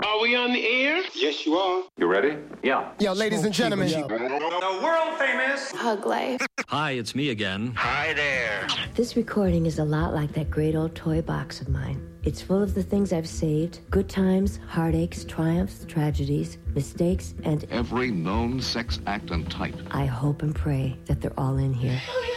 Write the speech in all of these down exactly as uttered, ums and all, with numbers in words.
Are we on the air? Yes, you are. You ready? Yeah. Yo, ladies and gentlemen. The world famous Hug Life. Hi, it's me again. Hi there. This recording is a lot like that great old toy box of mine. It's full of the things I've saved, good times, heartaches, triumphs, tragedies, mistakes, and every known sex act and type. I hope and pray that they're all in here.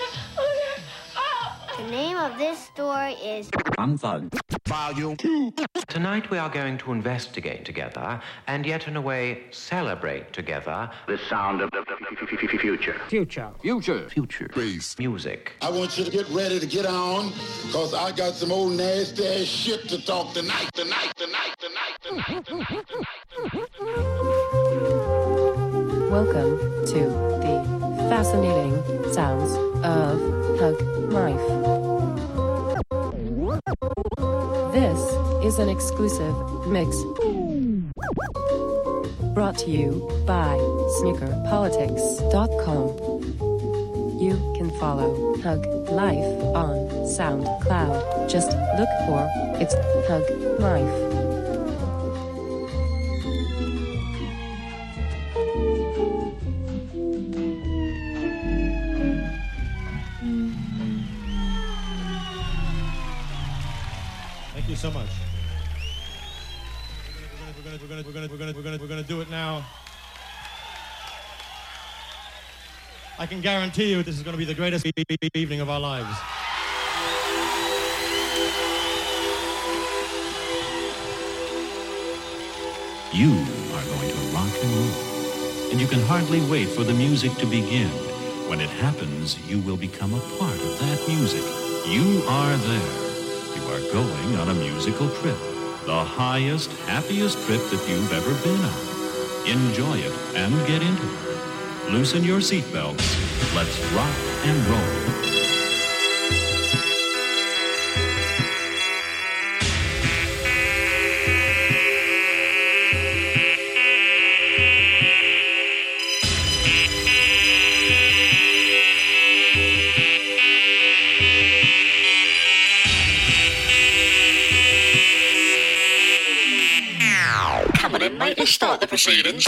The name of this story is Unthug. Volume two. Tonight we are going to investigate together, and yet in a way celebrate together, the sound of the future. Future. Future. Future. Bass. Music. I want you to get ready to get on, because I got some old nasty ass shit to talk tonight, tonight, tonight, tonight, tonight, tonight, tonight, tonight. Welcome to the fascinating sounds of Hug Life. This is an exclusive mix brought to you by sneaker politics dot com. You can follow Hug Life on SoundCloud. Just look for It's Hug Life. Thank you so much. We're gonna, we're gonna, we're gonna, we're gonna, we're gonna, we're gonna do it now. I can guarantee you this is gonna be the greatest evening of our lives. You are going to rock and roll, and you can hardly wait for the music to begin. When it happens, you will become a part of that music. You are there. You are going on a musical trip. The highest, happiest trip that you've ever been on. Enjoy it and get into it. Loosen your seatbelts. Let's rock and roll. Might start the proceedings.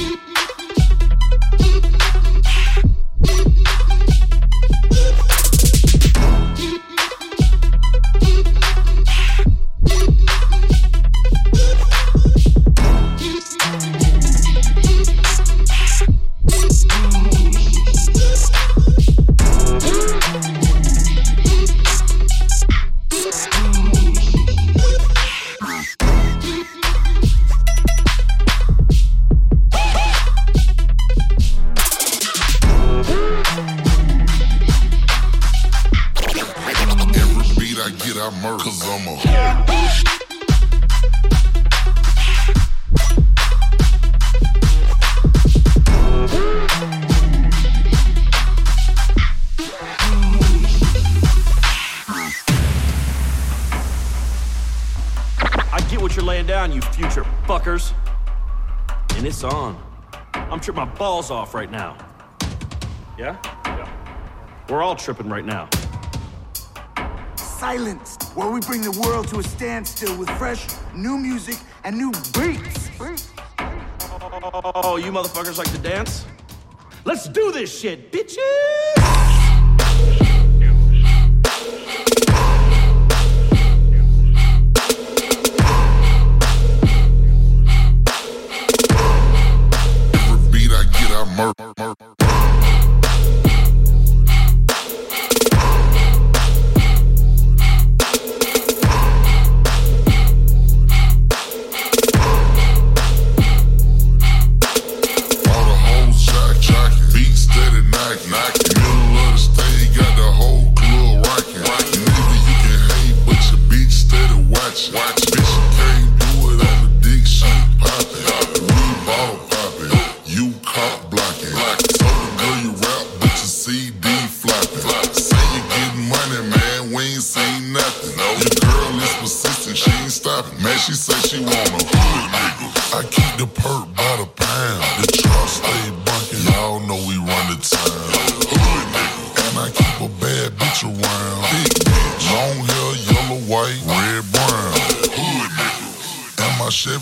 And it's on. I'm tripping my balls off right now. Yeah? Yeah. We're all tripping right now. Silence, where we bring the world to a standstill with fresh, new music and new beats. Oh, you motherfuckers like to dance? Let's do this shit, bitches! Murk, murk. She say she want a hood nigga. I keep the perk by the pound. The truck stay bunkin', y'all know we run the town. Hood nigga. And I keep a bad bitch around. Big bitch, long hair, yellow, white, red, brown. Hood nigga. And my Chevy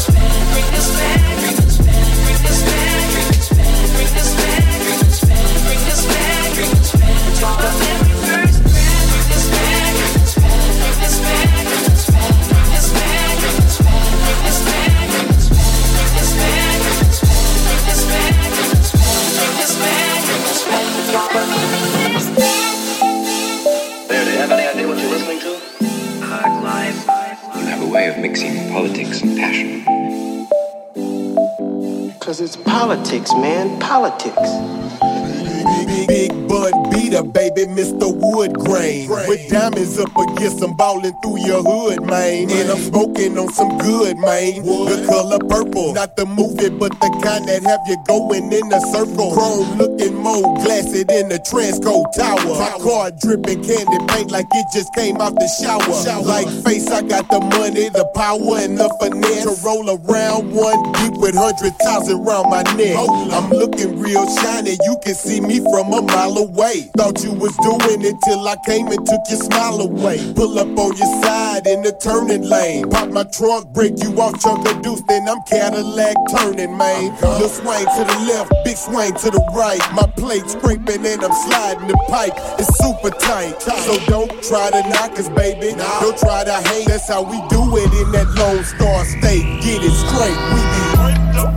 Politics, man, politics. Big, big bun beater, baby, Mister Wood Grain. With diamonds up against them ballin' through your hood, man. And I'm smoking on some good, man. The color purple, not the movie, but the kind that have you going in a circle. Chrome looking more glassy than the Transco Tower. My car dripping candy paint like it just came out the shower. Like face, I got the money, the power, and the finesse to roll around one deep with hundred thousand round my neck. I'm looking real shiny, you can see me from a mile away. Thought you was doing it till I came and took your smile away. Pull up on your side in the turning lane. Pop my trunk, break you off, chunk of deuce, then I'm Cadillac turning, man. Little swing to the left, big swing to the right. My plate scraping and I'm sliding the pipe. It's super tight, so don't try to knock us, baby. Don't try to hate, that's how we do it in that Lone Star State. Get it straight, we be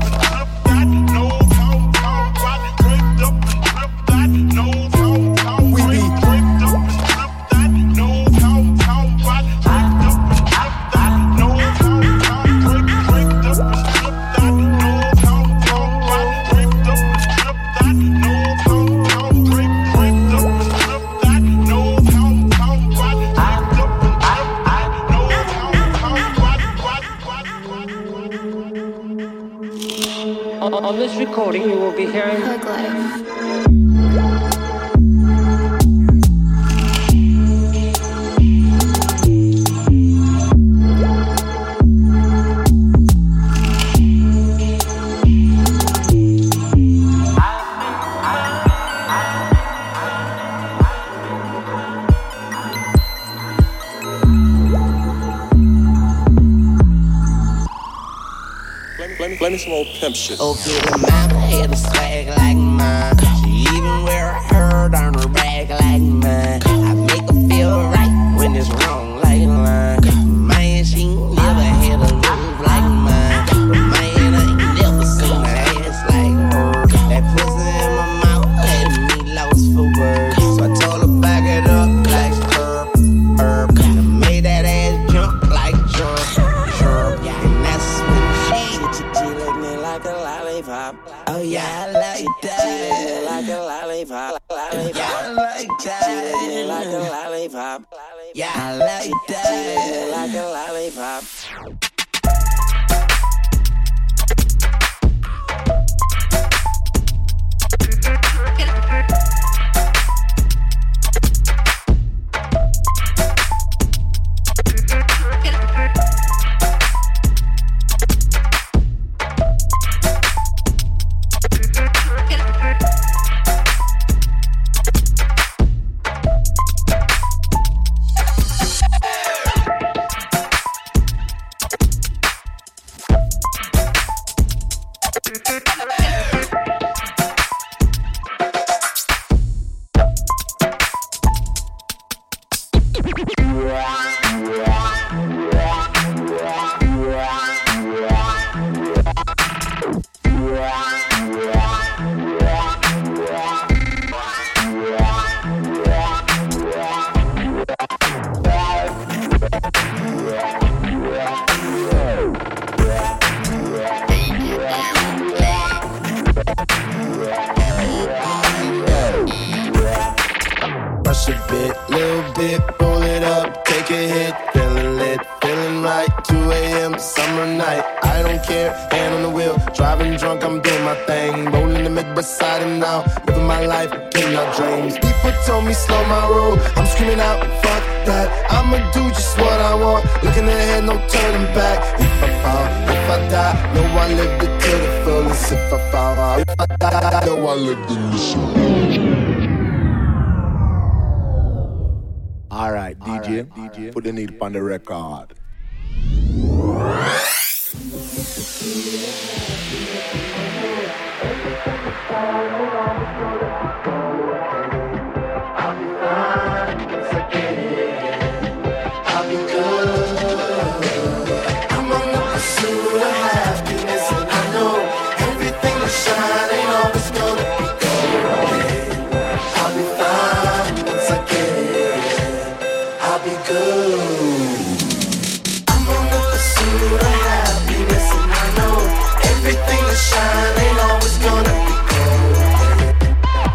On this recording, you will be hearing Hug Life. Play me some old pimp shit. Oh, baby, mama had a swag like mine. She even wear a herd on her back like mine. I make her feel right when it's wrong like a line. Man, she ain't never had a move like mine. But man, I ain't never seen her ass like her. That pussy in my mouth had me lost for words. So I told her back it up like herb, herb. I made that ass jump like jump, jump. And that's when like a lollipop. Oh yeah, I like that. Like a lollipop. Yeah, I like that. Like a lollipop. Yeah, I like that. Like a lollipop. All right, D J, right, D J, put the needle on the record. Shine ain't always gonna be gold.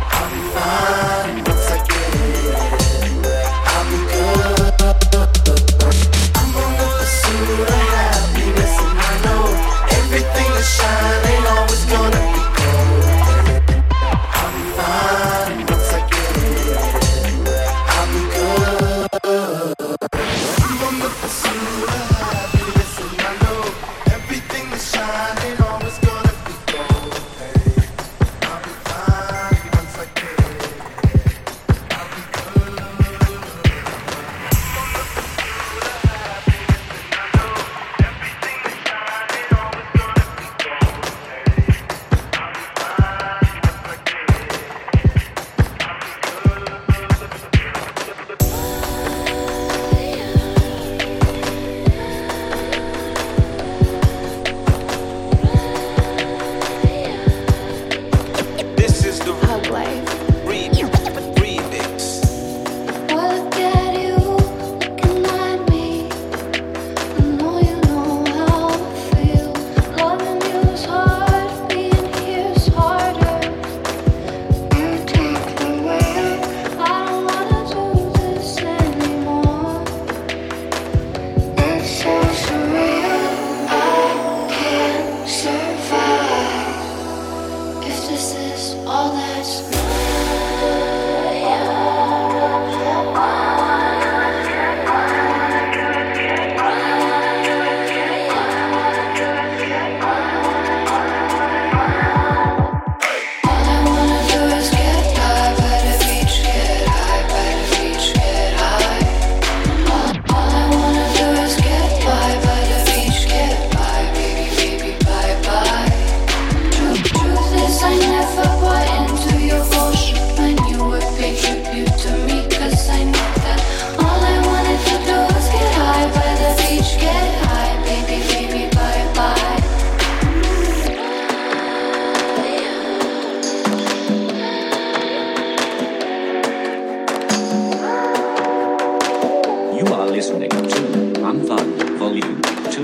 listening to Unfun Volume two.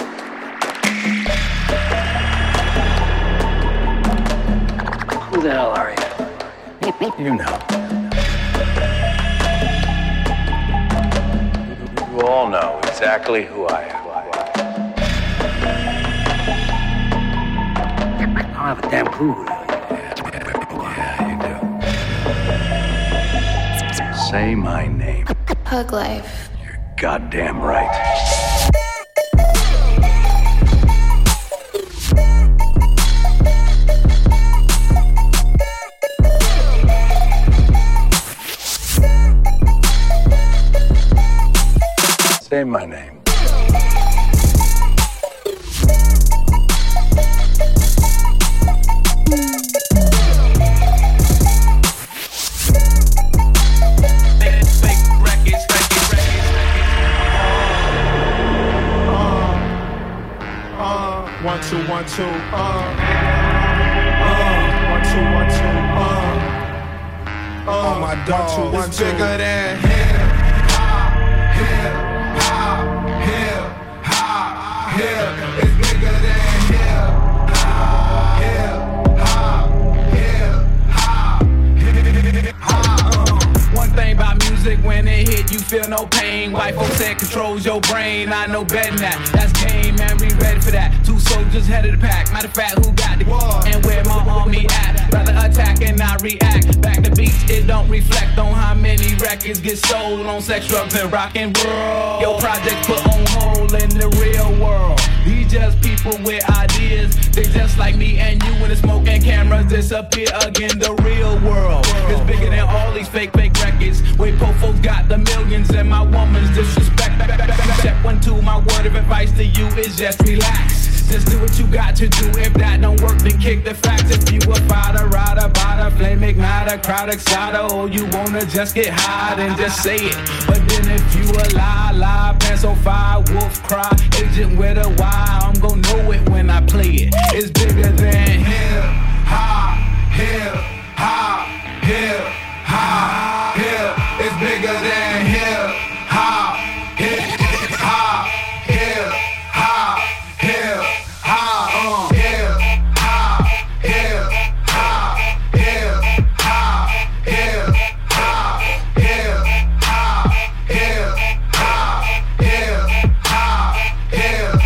Who the hell are you? You know. You all know exactly who I am. I don't have a damn clue. Say my name. Hug Life. You're goddamn right. Say my name. One, two, one, two, uh, uh, one, two, one, two, uh, uh, oh my dog, one, two, bigger than hip, hop, hip, hop, hip, hop, hip, it's bigger than hip, hop, hip, hop, hip, hop, hip, hop. One thing about music, when it hit, you feel no pain. White folks said controls your brain. I know better than that. That's game, man. We ready for that. Two soldiers head of the pack. Matter of fact, who got the war and where my army at? Rather attack and not react. Back to beats, it don't reflect on how many records get sold on sex, drugs, and rock and roll. Your projects put on hold in the real world. These just people with ideas. They just like me and you when the smoke and cameras disappear again. The real world is bigger than all these fake, fake records. Wait, po folks got the millions and my woman's disrespect. Step one, two, my word of advice to you is just relax. Just do what you got to do. If that don't work, then kick the facts. If you a fighter, rider, biter, flame igniter, crowd exciter, or you wanna just get high, then just say it. But then if you a lie, lie, pants on fire, wolf cry, agent with a Y, I'm gon' know it when I play it. It's bigger than hip hop, hip hop, hip hop, hip. It's bigger than hip hop, hip hop, hip hop, hip hop, uh, hip hop, hip hop, hip hop, hip hop, hip hop, hip hop, hip hop, hip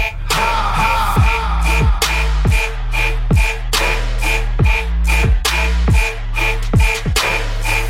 hop.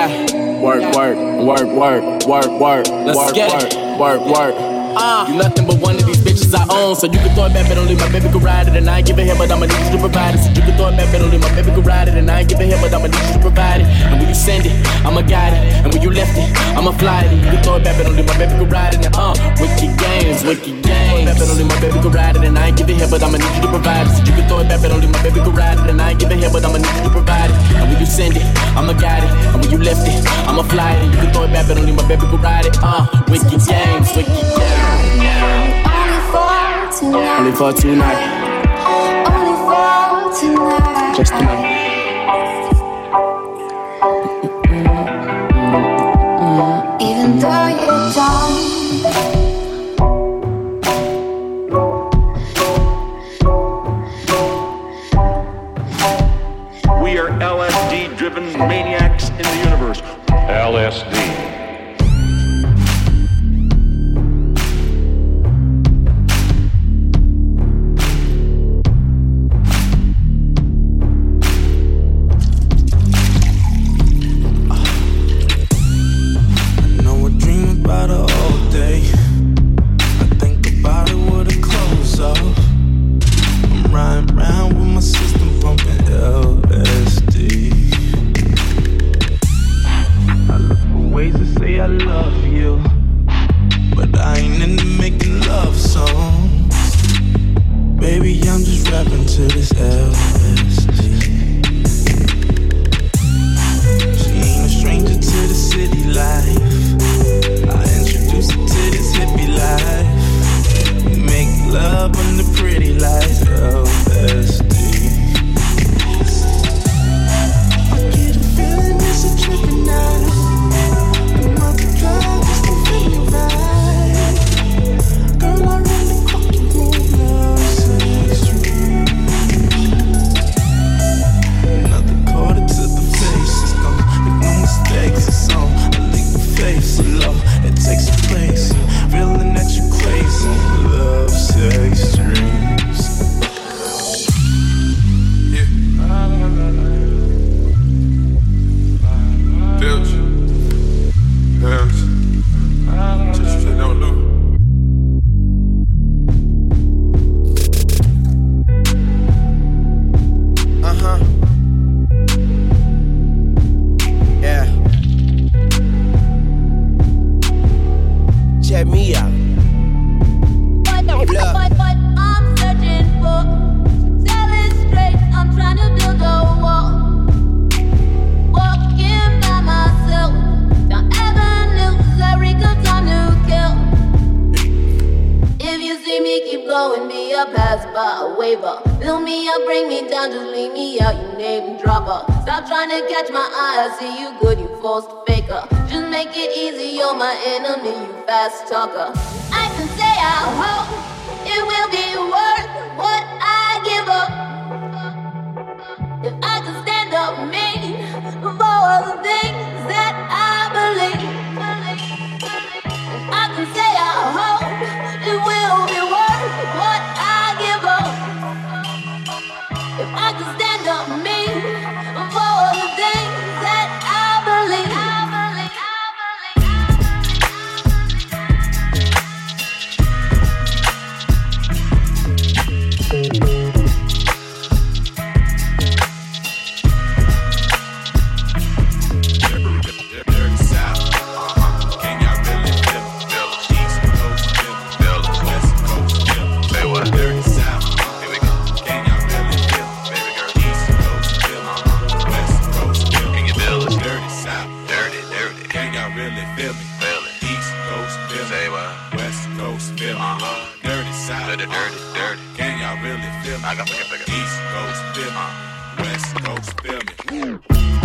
Yeah. Work, work, work, work, work, work. Let's work, get work, it. work, work. Uh, you nothing but one of these bitches I own. So you can throw it back, but only my baby can ride it. And I ain't give a hell, but I'ma need you to provide it. So you can throw it back, but only my baby can ride it. And I ain't give a hell, but I'ma need you to provide it. And when you send it, I'ma guide it. And when you left it, I'ma fly it. And you can throw it back, but only my baby can ride it. And uh, wicked games, wicked games. Back, but only my baby can ride it. And I ain't give a hell, but I'ma need you to provide it. So you can throw it back, but only my baby can ride it. And I ain't give a hell, but I'ma need you to provide it. And when you send it, I'ma guide it. And when you left it, I'ma fly it. And you can throw it back, but only my baby can ride it. Uh, wicked games, wicked games. Tonight. Only for tonight. Only for tonight. Just tonight. Even though you're done. We are L S D-driven maniacs in the universe. L S D. Talker. I can say I hope it will be worth what I give up. If I can stand up mean for the things that I believe, I can say I hope it will be worth what I give up. If I can stand up mean for the things that I believe. I got bigger, bigger. East Coast, feel me. West Coast, feel me.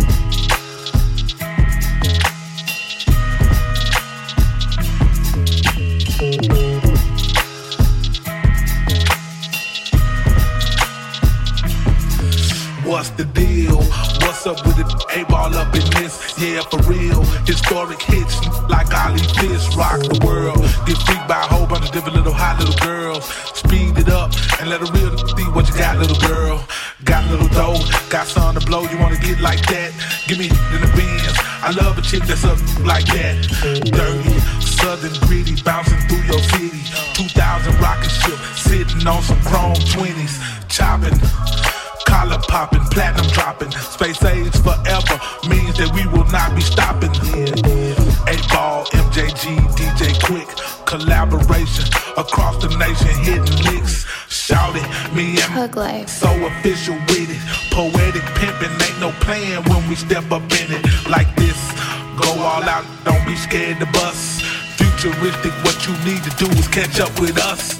What's the deal? What's up with it? A-ball up in this, yeah, for real. Historic hits like Ollie Fish rock the world. Get freaked by a whole bunch of different little hot little girls. Speed it up and let a real see what you got, little girl. Got a little dough, got something to blow. You wanna get like that? Give me in the Benz. I I love a chick that's up like that. Dirty, southern gritty, bouncing through your city. two thousand rocket ship, sitting on some chrome twenties. Chopping, collar popping, platinum dropping. Space age forever means that we will not be stopping. Yeah. eight ball, M J G, D J Quick. Collaboration across the nation, hitting licks. Shout it, me and Hug Life. So official with it. Poetic pimping, ain't no playing when we step up in it. Like this, go all out, don't be scared to bust. Futuristic, what you need to do is catch up with us.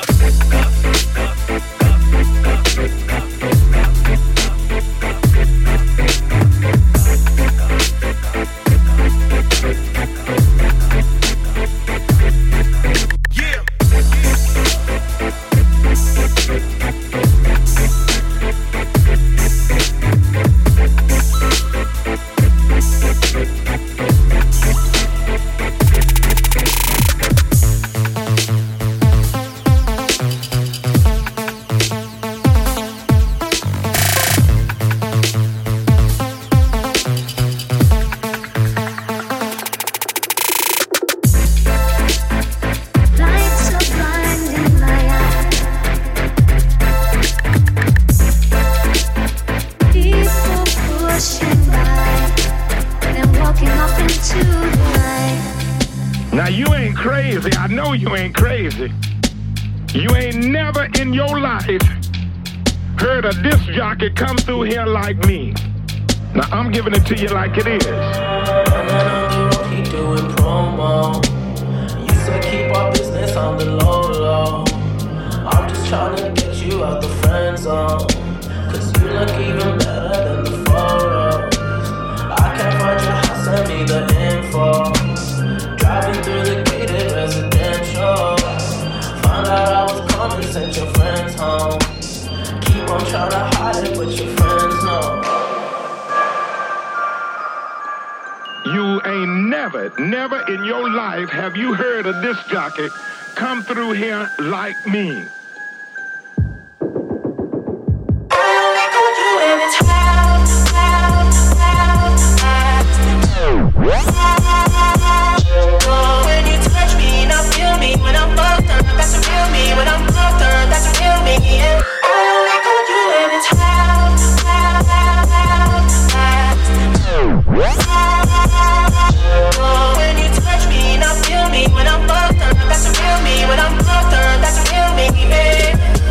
Now you ain't crazy, I know you ain't crazy. You ain't never in your life heard a disc jockey come through here like me. Now I'm giving it to you like it is. Keep doing promo. You said keep our business on the low low. I'm just trying to get you out the friend zone. Cause you look even better than the photos. I can't find your house, send me the info. Driving through the gated residential. Found out I was coming, sent your friends home. Keep on trying to hide it, but your friends know. You ain't never, never in your life have you heard a disc jockey come through here like me. When you touch me, now feel me. When I'm fucked up, that's a real me. When I'm fucked up, that's a real me. Yeah. I only call you every time. When you touch me, now feel me. When I'm fucked up, that's a real me. When I'm fucked up, that's a real me. Yeah.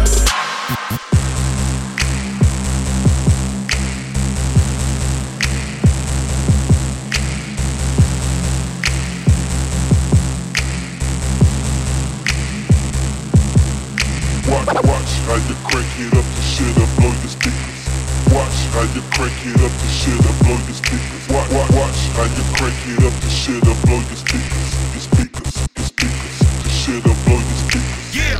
Watch how you crank it up to shit up, blow your speakers. Watch how you crank it up to shit up, blow your speakers. Watch, watch, watch how you crank it up to shit up, blow your speakers. Your speakers, your speakers, to shit up, blow your speakers. Yeah.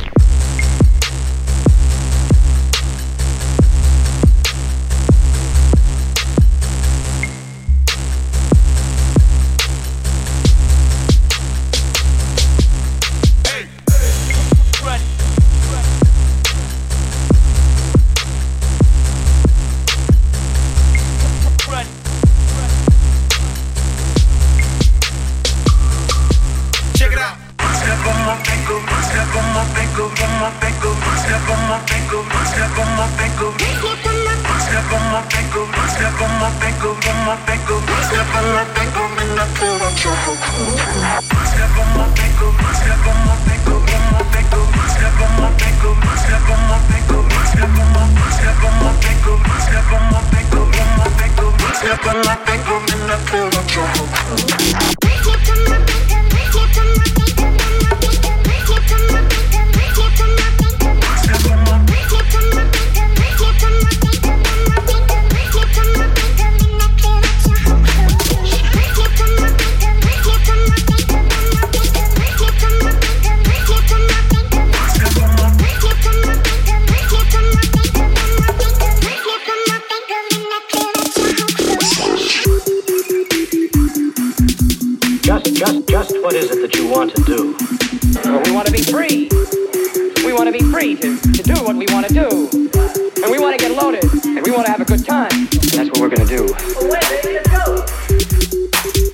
That's what we're gonna do. Wait, let's go.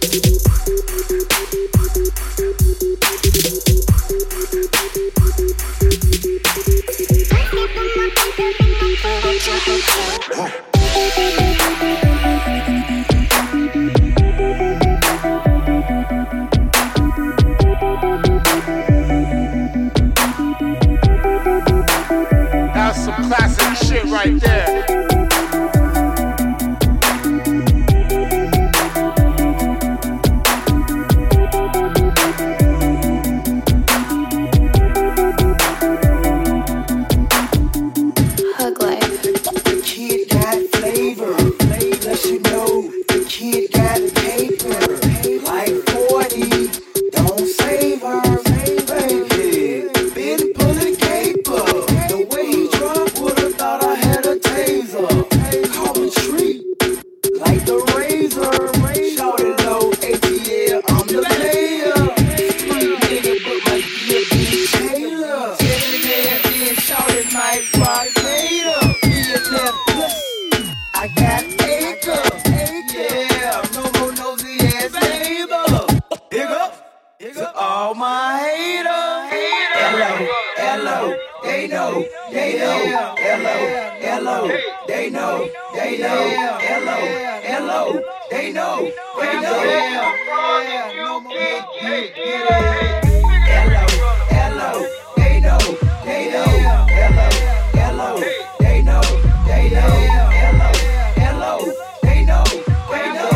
The kid got paper, like forty. Don't save her, baby. Been pulling caper. The way he drunk would've thought I had a taser. Call a treat, like the razor. Shouted low, A T L, I'm the player. Street nigga, but my gear be Taylor. Every man being shouted, Mike Rock Gator. Millionaire plus, I got acre. Yeah, no more nosy ass neighbor. Dig up, dig up all my haters. Hello, hello, they know, they know. Hello, hello, they know, they know. Hello, hello, they know, they know. Hello, hello, they know, they know. Hello, hello, they know, they know. Hello, hello, they know, they know.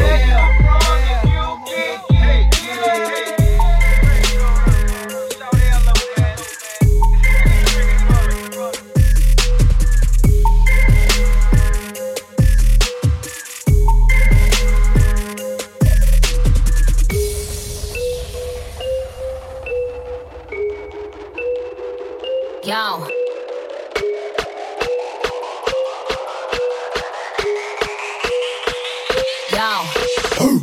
Yo. Yo.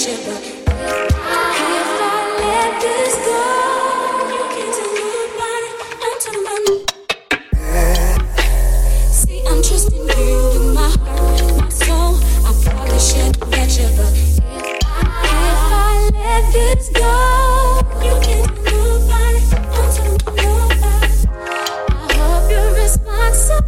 you, but if I let this go, you can't tell nobody. I'm talking about me. See, I'm trusting you with my heart, my soul. I probably should let you, but if I let this go, you can't tell nobody. I'm talking about nobody. I hope you're responsible.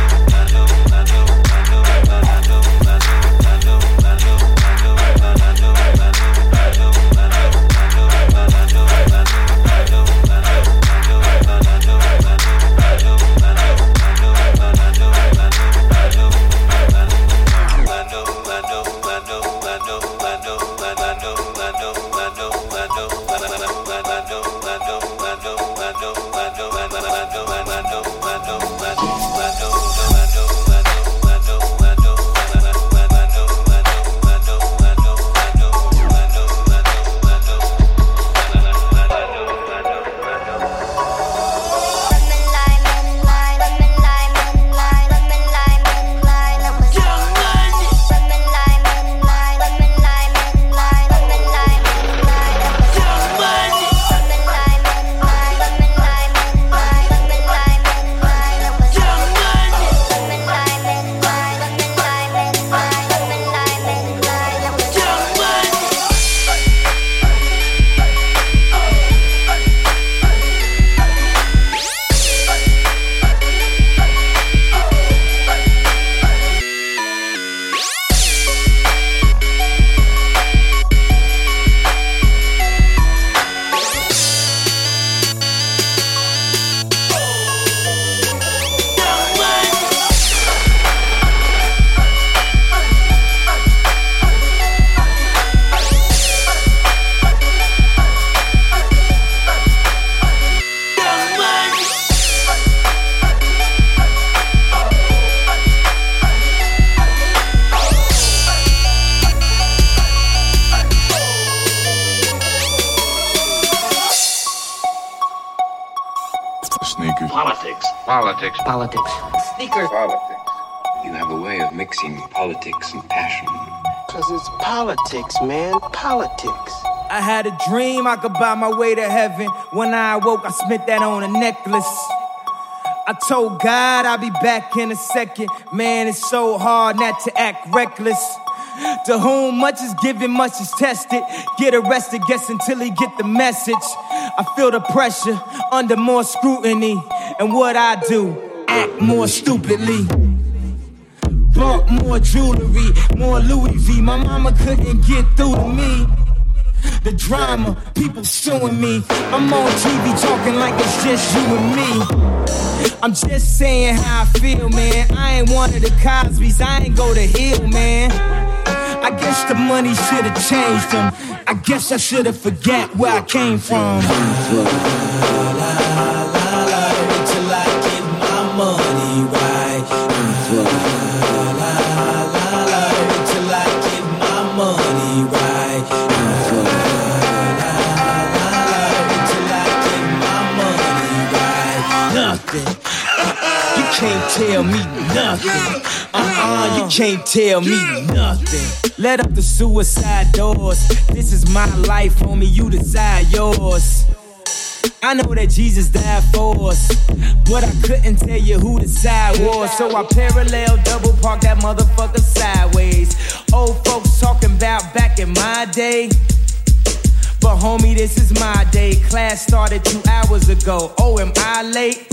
Politics. Politics. Sneakers. Politics. You have a way of mixing politics and passion. Cause it's politics, man. Politics. I had a dream I could buy my way to heaven. When I awoke, I spent that on a necklace. I told God I'll be back in a second. Man, it's so hard not to act reckless. To whom much is given, much is tested. Get arrested, guess until he get the message. I feel the pressure under more scrutiny. And what I do, act more stupidly. Bought more jewelry, more Louis V. My mama couldn't get through to me. The drama, people suing me. I'm on T V talking like it's just you and me. I'm just saying how I feel, man. I ain't one of the Cosbys, I ain't go to Hill, man. I guess the money should've changed them. I guess I should've forget where I came from. Till I get my money right. Till I get my money right. Till I get my money right. Nothing. You can't tell me nothing. Uh-uh, you can't tell me nothing. Let up the suicide doors. This is my life, homie, you desire yours. I know that Jesus died for us, but I couldn't tell you who the side was. So I parallel double park that motherfucker sideways. Old folks talking about back in my day, but homie, this is my day. Class started two hours ago. Oh, am I late?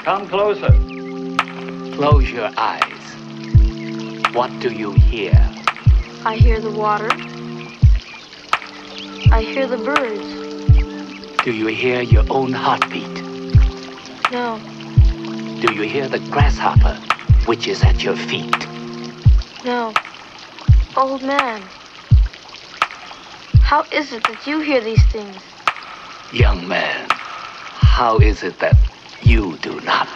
Come closer. Close your eyes. What do you hear? I hear the water. I hear the birds. Do you hear your own heartbeat? No. Do you hear the grasshopper, which is at your feet? No. Old man, how is it that you hear these things? Young man, how is it that you do not?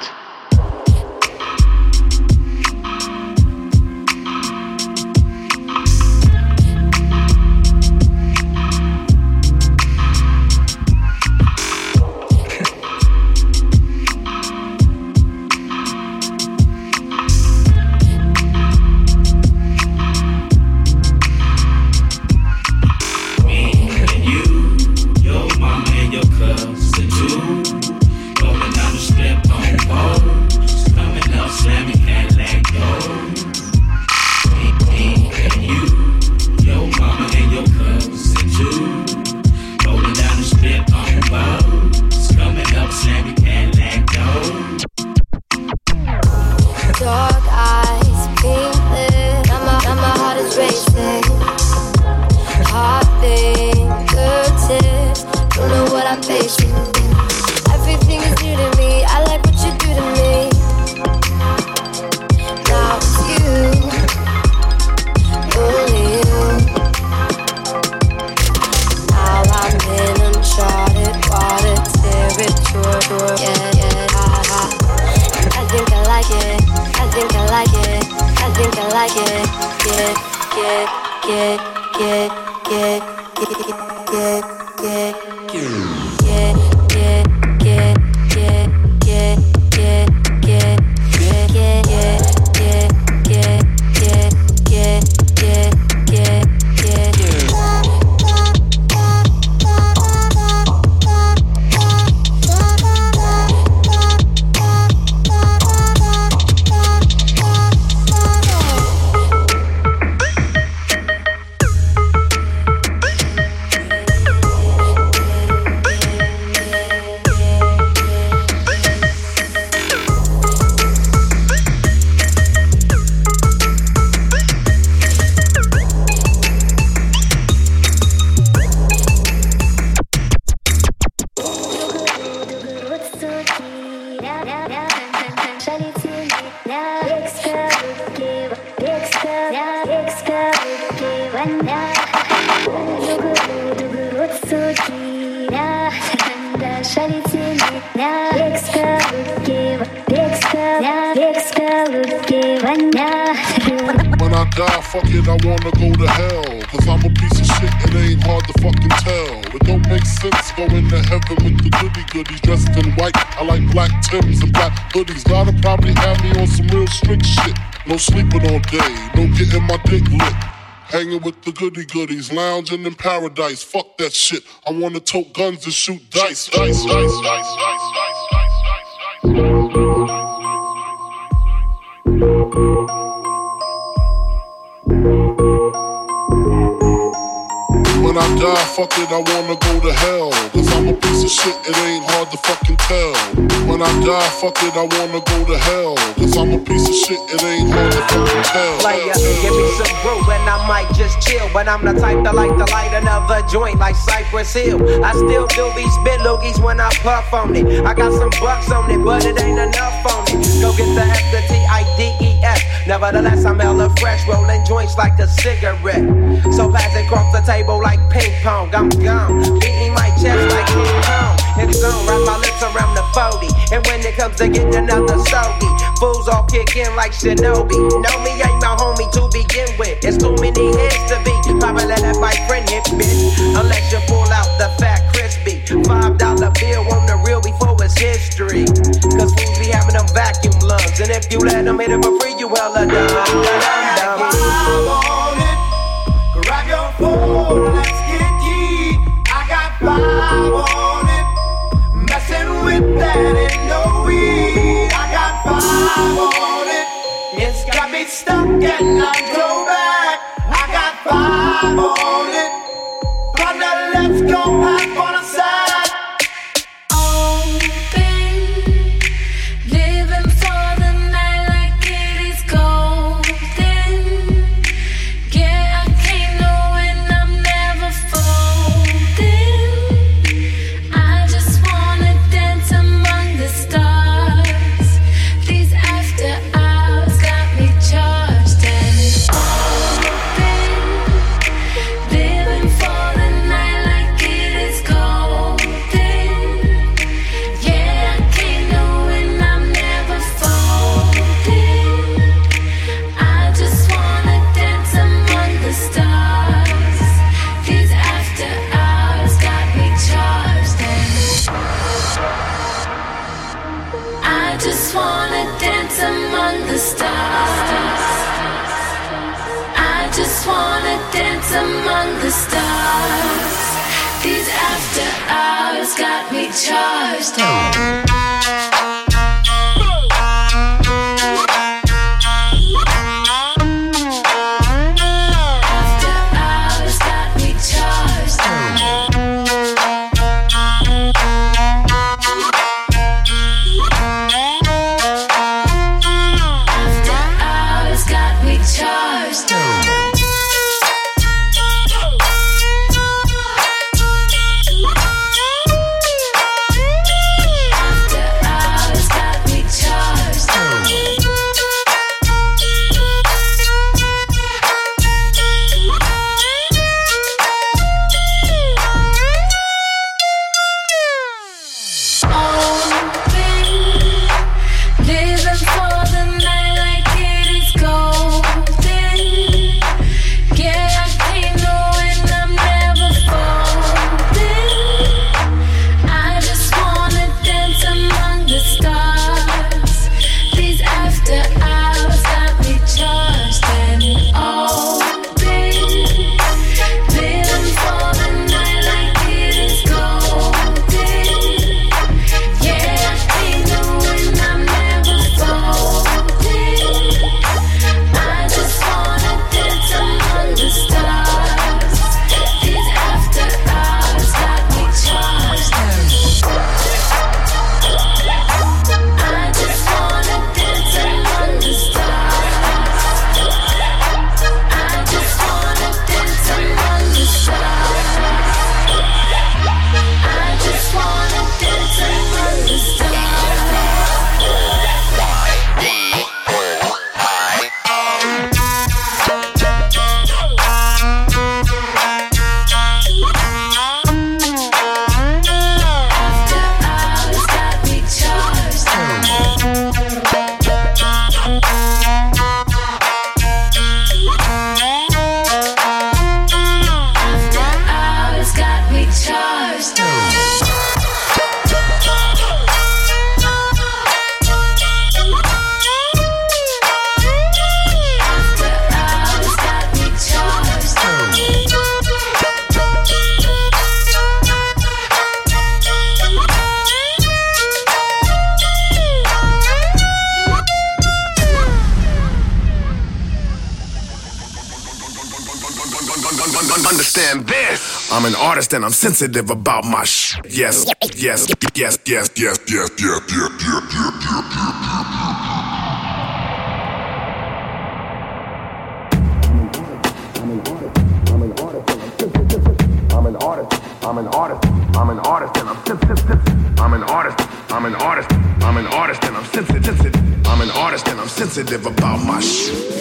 When I die, fuck it, I wanna go to hell. Cause I'm a piece of shit, it ain't hard to fucking tell. It don't make sense going to heaven with the goody goodies dressed in white. I like black Timbs and black hoodies. Gotta probably have me on some real strict shit. No sleeping all day, no getting my dick lit. Hanging with the goody goodies, lounging in paradise. Fuck that shit. I wanna tote guns and shoot dice. Dice, dice, dice, dice, dice, dice, dice. When I die, fuck it, I wanna go to hell. Cause I'm a piece of shit, it ain't hard to fucking tell. When I die, fuck it, I wanna go to hell. Cause I'm a piece of shit, it ain't hard to fucking tell. Player, give me some brew and I might just chill. But I'm the type that like to light another joint like Cypress Hill. I still do these spit loogies when I puff on it. I got some bucks on it, but it ain't enough on it. Go get the F, the T, I, D, E, F. Nevertheless, I'm hella fresh, rolling joints like a cigarette. So pass it across the table like ping pong. I'm gone, beating my chest like King Kong. It's on, wrap my lips around the forty. And when it comes to getting another stogie, fools all kick in like Shinobi. Know me ain't my homie to begin with. It's too many heads to be. Probably let that my friend hit, bitch. Unless you pull out the fat crispy five dollar bill on the real before it's history. Cause fools be having them vacuum lungs. And if you let them hit it for free, you hella dumb. I want it. Grab your phone, let's get geek. I got five on it. Messing with that ain't no weed. I got five on it. It's got me stuck and I go back. I got five on it. From the left, go back on the side. Open I just wanna dance among the stars. I just wanna dance among the stars. These after hours got me charged. Understand this. I'm an artist and I'm sensitive about my sh. Yes, yes, yes, yes, yes, yes, yes, yes, yes, yes, yes, I'm an artist, I'm an artist, I'm an artist and I'm sensitive. I'm an artist, I'm an artist, I'm an artist and I'm sensitive. I'm an artist and I'm sensitive about my sh.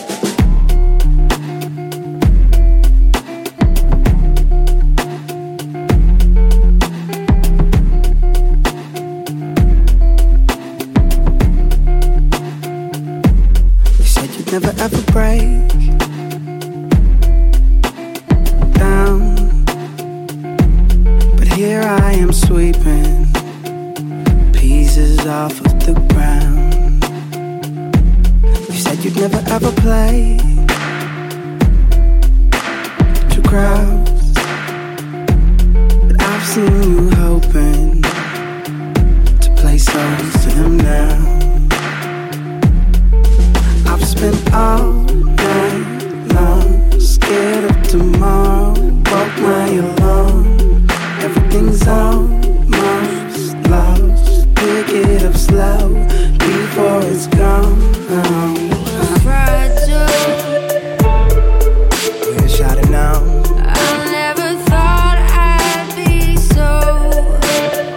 Never ever break down, but here I am sweeping pieces off of the ground. You said you'd never ever play to crowds, but I've seen you hoping to play songs to them now. I've spent all night long, scared of tomorrow, broke my alarm. Everything's almost lost, pick it up slow before it's gone. I'm fragile, you should have known. I never thought I'd be so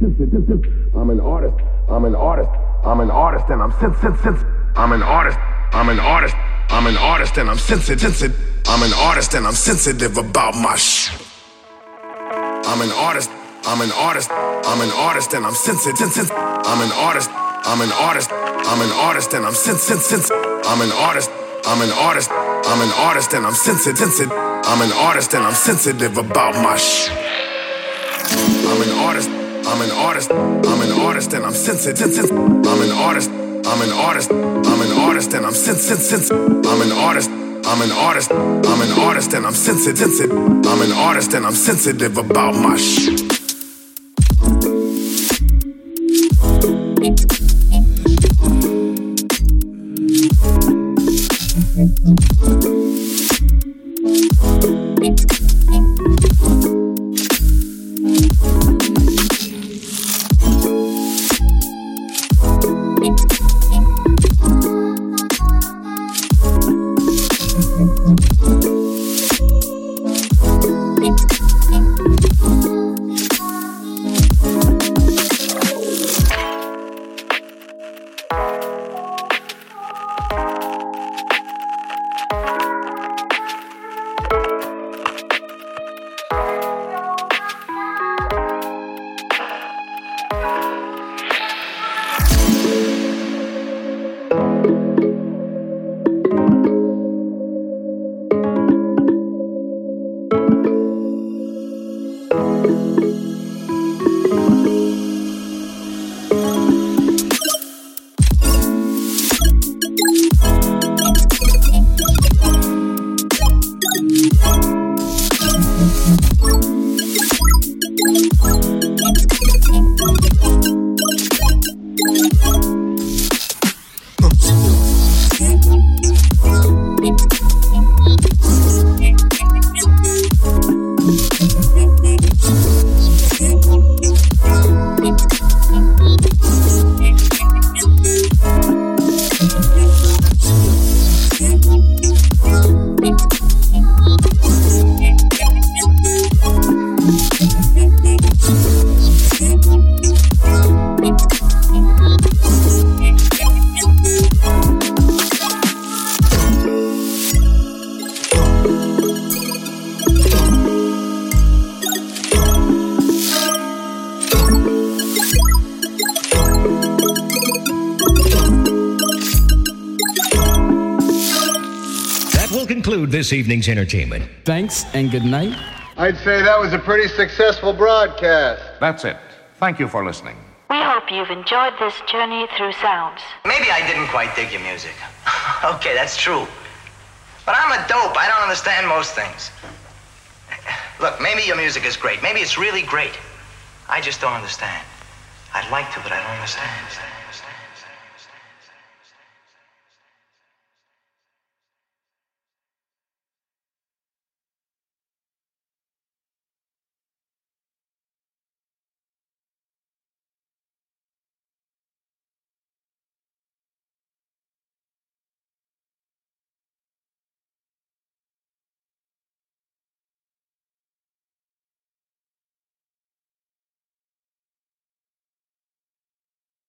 sensitive. I'm an artist. I'm an artist. I'm an artist, and I'm sensitive. I'm an artist. I'm an artist. I'm an artist, and I'm sensitive. I'm an artist, and I'm sensitive about my shit. I'm an artist. I'm an artist. I'm an artist, and I'm sensitive. I'm an artist. I'm an artist. I'm an artist, and I'm sensitive. I'm an artist. I'm an artist. I'm an artist, and I'm sensitive. I'm an artist, and I'm sensitive about my shit. I'm an artist. I'm an artist. I'm an artist, and I'm sensitive. I'm an artist. I'm an artist. I'm an artist, and I'm sensitive. I'm an artist. I'm an artist. I'm an artist, and I'm sensitive. I'm an artist, and I'm sensitive about my shit. This evening's entertainment. Thanks and good night. I'd say that was a pretty successful broadcast. That's it. Thank you for listening. We hope you've enjoyed this journey through sounds. Maybe I didn't quite dig your music. Okay, that's true. But I'm a dope. I don't understand most things. Look, maybe your music is great. Maybe it's really great. I just don't understand. I'd like to, but I don't understand.